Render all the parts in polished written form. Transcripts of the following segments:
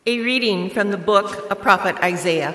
A reading from the book of prophet Isaiah.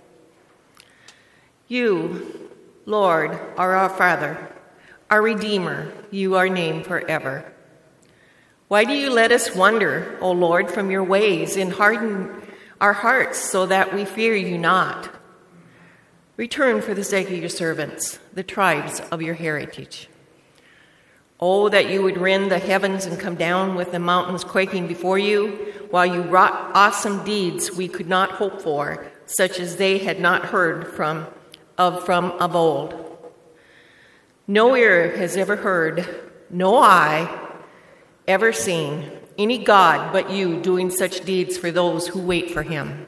You, Lord, are our Father, our Redeemer. You are named forever. Why do you let us wander, O Lord, from your ways and harden our hearts so that we fear you not? Return for the sake of your servants, the tribes of your heritage. Oh, that you would rend the heavens and come down with the mountains quaking before you, while you wrought awesome deeds we could not hope for, such as they had not heard from of old. No ear has ever heard, no eye ever seen any God but you doing such deeds for those who wait for him.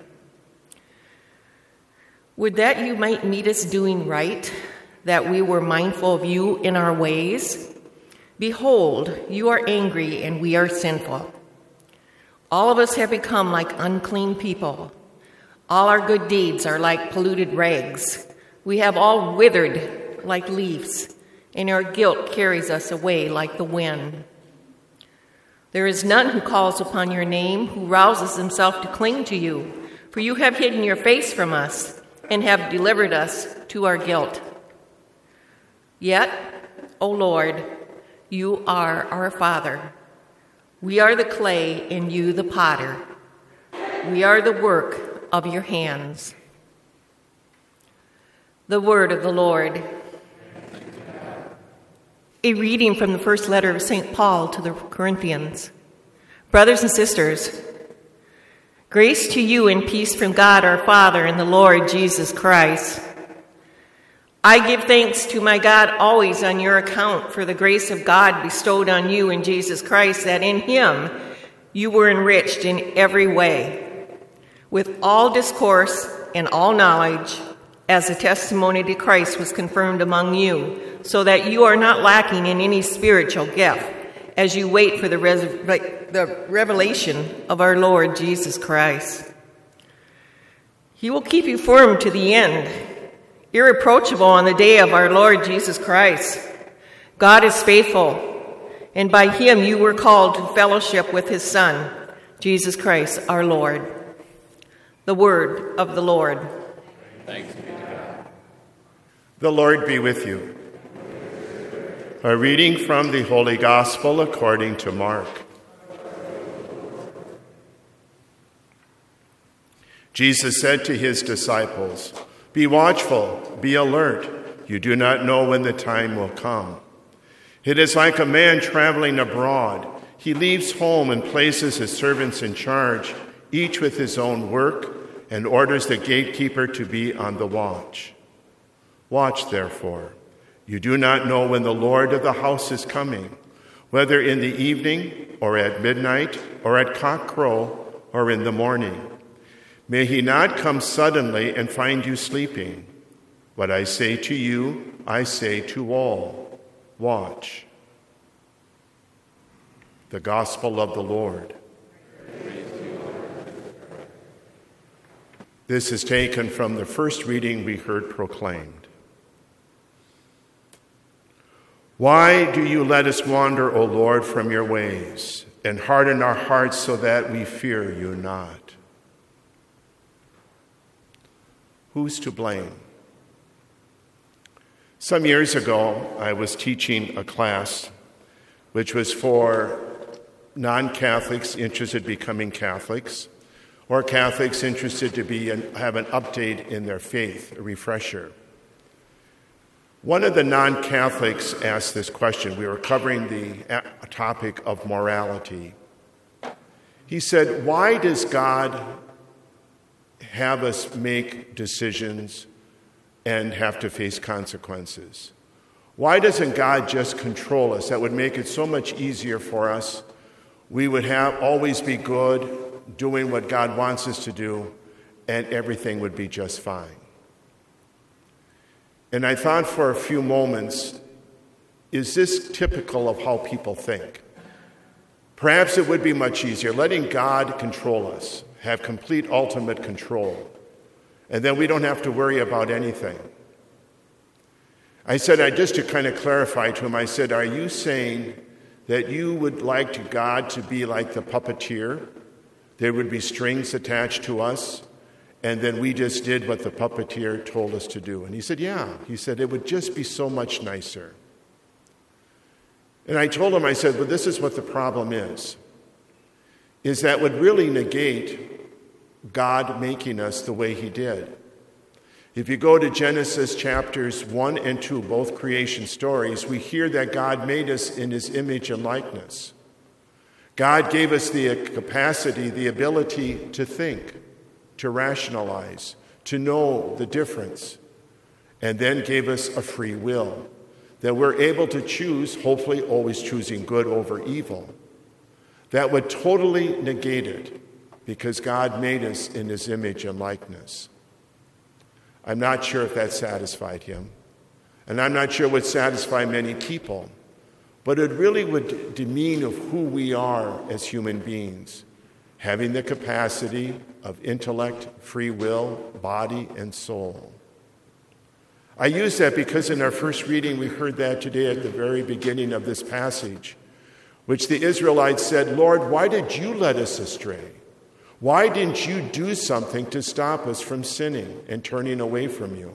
Would that you might meet us doing right, that we were mindful of you in our ways. Behold, you are angry and we are sinful. All of us have become like unclean people. All our good deeds are like polluted rags. We have all withered like leaves, and our guilt carries us away like the wind. There is none who calls upon your name, who rouses himself to cling to you, for you have hidden your face from us and have delivered us to our guilt. Yet, O Lord, you are our Father. We are the clay and you the potter. We are the work of your hands. The word of the Lord. A reading from the first letter of St. Paul to the Corinthians. Brothers and sisters, grace to you and peace from God our Father and the Lord Jesus Christ. I give thanks to my God always on your account for the grace of God bestowed on you in Jesus Christ, that in him you were enriched in every way, with all discourse and all knowledge, as the testimony to Christ was confirmed among you, so that you are not lacking in any spiritual gift, as you wait for the revelation of our Lord Jesus Christ. He will keep you firm to the end, irreproachable on the day of our Lord Jesus Christ. God is faithful, and by him you were called to fellowship with his Son, Jesus Christ our Lord. The word of the Lord. Thanks be to God. The Lord be with you. A reading from the Holy Gospel according to Mark. Jesus said to his disciples, "Be watchful, be alert. You do not know when the time will come. It is like a man traveling abroad. He leaves home and places his servants in charge, each with his own work, and orders the gatekeeper to be on the watch. Watch, therefore. You do not know when the Lord of the house is coming, whether in the evening or at midnight or at cockcrow or in the morning. May he not come suddenly and find you sleeping. What I say to you, I say to all, watch." The Gospel of the Lord. This is taken from the first reading we heard proclaimed. Why do you let us wander, O Lord, from your ways, and harden our hearts so that we fear you not? Who's to blame? Some years ago, I was teaching a class which was for non-Catholics interested in becoming Catholics, or Catholics interested to have an update in their faith, a refresher. One of the non-Catholics asked this question. We were covering the topic of morality. He said, "Why does God have us make decisions and have to face consequences? Why doesn't God just control us? That would make it so much easier for us. We would always be good, doing what God wants us to do, and everything would be just fine." And I thought for a few moments, is this typical of how people think? Perhaps it would be much easier, letting God control us, have complete ultimate control, and then we don't have to worry about anything. I said, just to kind of clarify to him, I said, "Are you saying that you would like God to be like the puppeteer, there would be strings attached to us, and then we just did what the puppeteer told us to do. And he said, yeah. He said, it would just be so much nicer. And I told him, I said, well, this is what the problem is that would really negate God making us the way he did. If you go to Genesis chapters 1 and 2, both creation stories, we hear that God made us in his image and likeness. God gave us the capacity, the ability to think, to rationalize, to know the difference, and then gave us a free will, that we're able to choose, hopefully always choosing good over evil. That would totally negate it, because God made us in his image and likeness. I'm not sure if that satisfied him, and I'm not sure it would satisfy many people, but it really would demean of who we are as human beings, having the capacity of intellect, free will, body, and soul. I use that because in our first reading we heard that today at the very beginning of this passage, which the Israelites said, Lord, why did you let us astray? Why didn't you do something to stop us from sinning and turning away from you?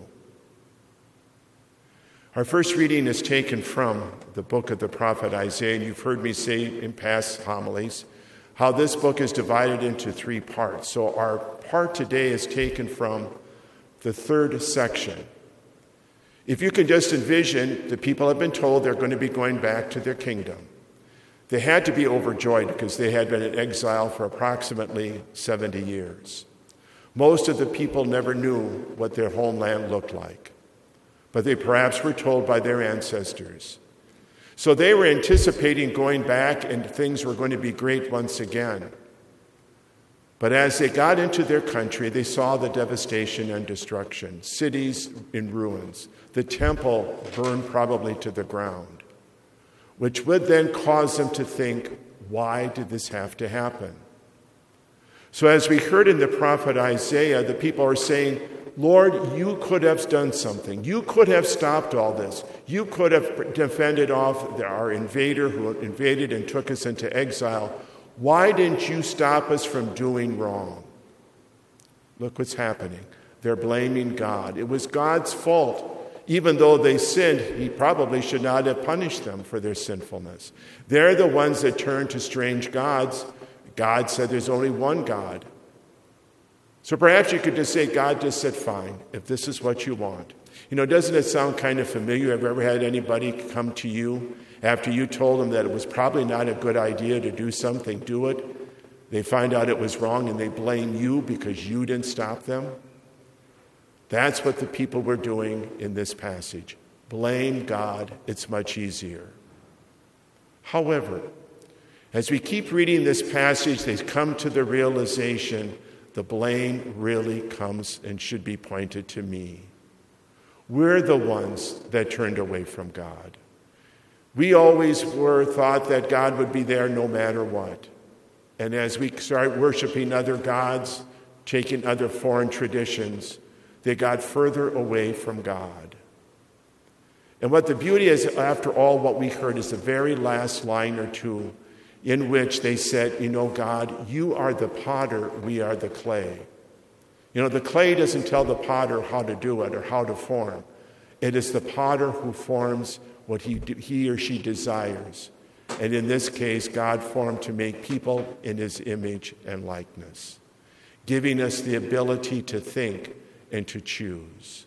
Our first reading is taken from the book of the prophet Isaiah, and you've heard me say in past homilies how this book is divided into 3 parts. So our part today is taken from the 3rd section. If you can just envision, the people have been told they're going to be going back to their kingdom. They had to be overjoyed because they had been in exile for approximately 70 years. Most of the people never knew what their homeland looked like, but they perhaps were told by their ancestors. So they were anticipating going back and things were going to be great once again. But as they got into their country, they saw the devastation and destruction, cities in ruins, the temple burned probably to the ground, which would then cause them to think, why did this have to happen? So as we heard in the prophet Isaiah, the people are saying, Lord, you could have done something. You could have stopped all this. You could have defended off our invader who invaded and took us into exile. Why didn't you stop us from doing wrong? Look what's happening. They're blaming God. It was God's fault. Even though they sinned, he probably should not have punished them for their sinfulness. They're the ones that turned to strange gods. God said there's only one God. So perhaps you could just say, God just said, fine, if this is what you want. You know, doesn't it sound kind of familiar? Have you ever had anybody come to you after you told them that it was probably not a good idea to do something, do it? They find out it was wrong and they blame you because you didn't stop them? That's what the people were doing in this passage. Blame God, it's much easier. However, as we keep reading this passage, they come to the realization the blame really comes and should be pointed to me. We're the ones that turned away from God. We always thought that God would be there no matter what. And as we start worshiping other gods, taking other foreign traditions, they got further away from God. And what the beauty is, after all, what we heard is the very last line or two in which they said, you know, God, you are the potter, we are the clay. You know, the clay doesn't tell the potter how to do it or how to form. It is the potter who forms what he or she desires. And in this case, God formed to make people in his image and likeness, giving us the ability to think and to choose.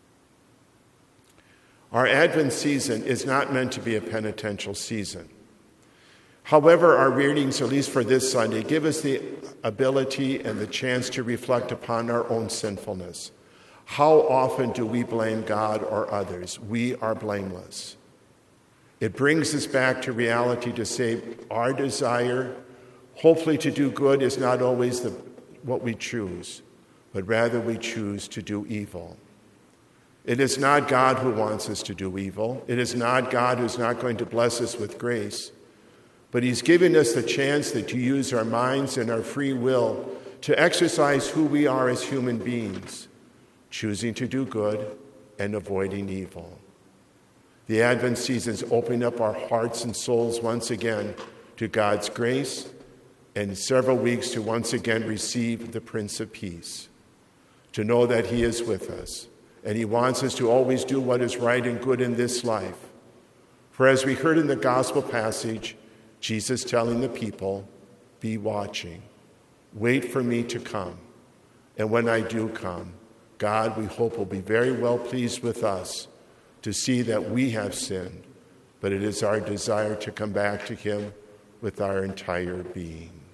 Our Advent season is not meant to be a penitential season. However, our readings, at least for this Sunday, give us the ability and the chance to reflect upon our own sinfulness. How often do we blame God or others? We are blameless. It brings us back to reality to say our desire, hopefully to do good, is not always what we choose, but rather we choose to do evil. It is not God who wants us to do evil. It is not God who's not going to bless us with grace. But he's given us the chance to use our minds and our free will to exercise who we are as human beings, choosing to do good and avoiding evil. The Advent season is opening up our hearts and souls once again to God's grace and several weeks to once again receive the Prince of Peace, to know that he is with us, and he wants us to always do what is right and good in this life. For as we heard in the gospel passage, Jesus telling the people, be watching, wait for me to come, and when I do come, God, we hope, will be very well pleased with us to see that we have sinned, but it is our desire to come back to him with our entire being.